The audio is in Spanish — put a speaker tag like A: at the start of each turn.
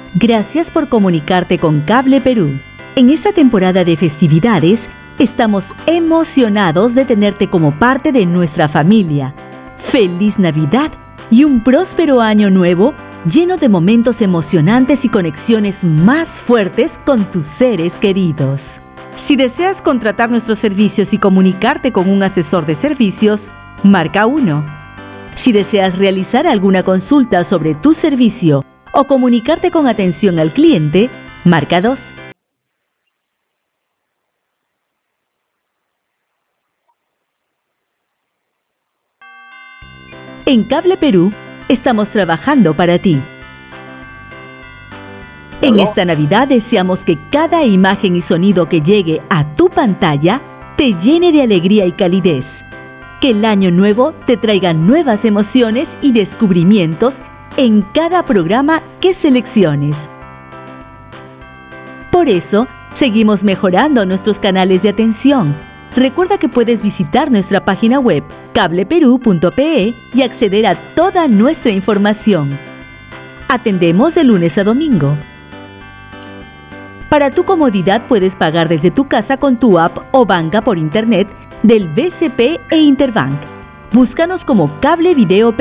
A: Gracias por comunicarte con Cable Perú. En esta temporada de festividades, estamos emocionados de tenerte como parte de nuestra familia. ¡Feliz Navidad y un próspero año nuevo lleno de momentos emocionantes y conexiones más fuertes con tus seres queridos! Si deseas contratar nuestros servicios y comunicarte con un asesor de servicios, marca 1. Si deseas realizar alguna consulta sobre tu servicio o comunicarte con atención al cliente, marca 2. En Cable Perú, estamos trabajando para ti. En esta Navidad deseamos que cada imagen y sonido que llegue a tu pantalla te llene de alegría y calidez. Que el año nuevo te traiga nuevas emociones y descubrimientos en cada programa que selecciones. Por eso, seguimos mejorando nuestros canales de atención. Recuerda que puedes visitar nuestra página web cableperú.pe y acceder a toda nuestra información. Atendemos de lunes a domingo. Para tu comodidad puedes pagar desde tu casa con tu app o banca por internet del BCP e Interbank. Búscanos como Cable Video